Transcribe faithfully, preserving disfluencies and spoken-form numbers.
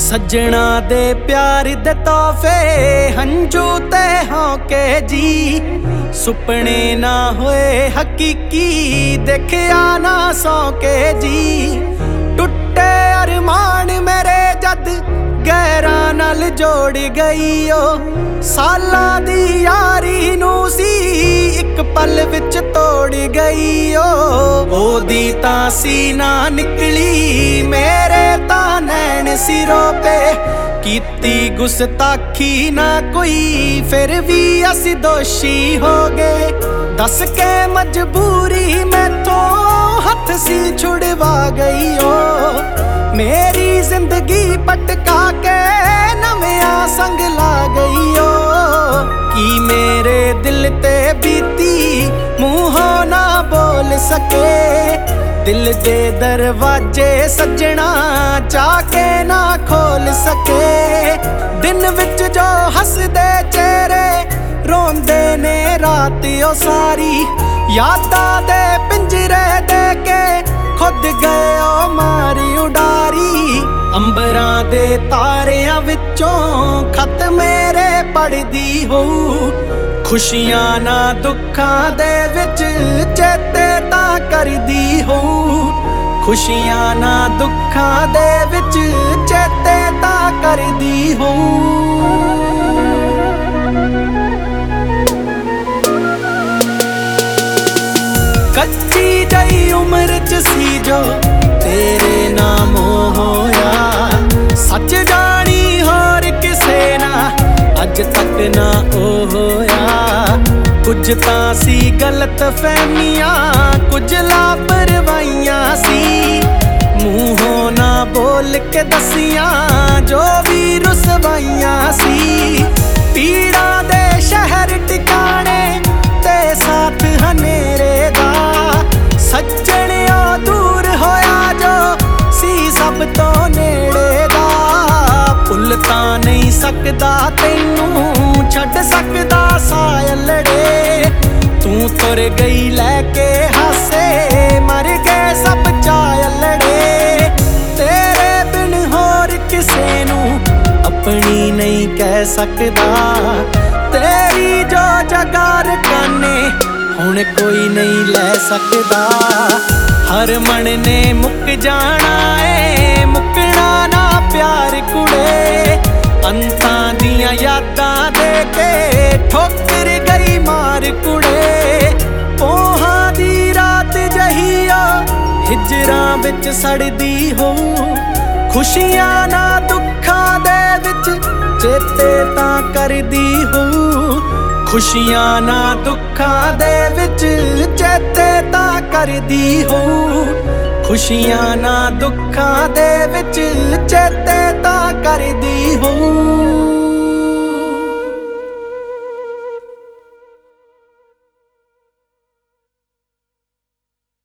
सज्जणा दे प्यार दे तोहफे हंजू ते होके जी। सुपने ना होए हकीकी देखिया ना सौके जी। टुटे अरमान मेरे जद गैरां नाल जोड़ गई ओ। साला दी यारी नू सी इक पल विच तोड़ गई ओ। ओदी तां सी ना निकली मेरे तां नैन सिरों पे। कीती गुस्ताखी ना कोई फिर भी असी दोषी हो गए। दस के मजबूरी मैथों हथ सी छुड़वा गई ओ। मेरी जिंदगी पटका के नविया संग ला गई ओ। की मेरे दिल ते बीती मूहों ना बोल सके। दिल दे दरवाजे सज्जणा चाके ना खोल सके। दिन विच जो हसदे चेहरे रोंदे ने रात ओ सारी। यादां दे पिंजरे दे के खुद गए ओ मारी उडारी। अंबरां दे तारियां विचों खत मेरे पढ़दी हो। खुशियां ना दुखां दे विच चेते तां करदी हो। खुशियां ना दुखां दे विच चेते तां करदी हो। कच्ची जई उम्र च सी जो तेरे नाम होया। सच जानी होर किसे ना अज तक ना ओ होया। कुछ तां सी गलत फहमियां कुछ लापरवाहियां सी। मूहों ना बोल के दसियां जो भी रुसवाइयां सी। पीड़ा दे शहर टिकाने ते साथ हनेरे दा। सज्जणियों दूर होया जो सी सब तो नेड़े दा। भुल तां नहीं सकदा तैनू छड्ड सकदा सायलड़े। तू तुर गई लैके हासे मर गए सब चायलड़े। तेरे बिन होर किसे नू अपनी नहीं कह सकदा। तेरी जो जगह रकाने हुण कोई नहीं ले सकदा। हर मन ने मुक जाना है मुकना ना प्यार कुड़े। अंतां दियां यादां दे के ठोकर गई मार कुड़े। पोहां दी रात जही ओ हिजरां विच सड़दी हो। खुशियां ना दुखां दे विच चेते तां करदी हो। खुशियां ना दुखां दे विच चेते तां करदी हो। खुशियां ना दुखां दे विच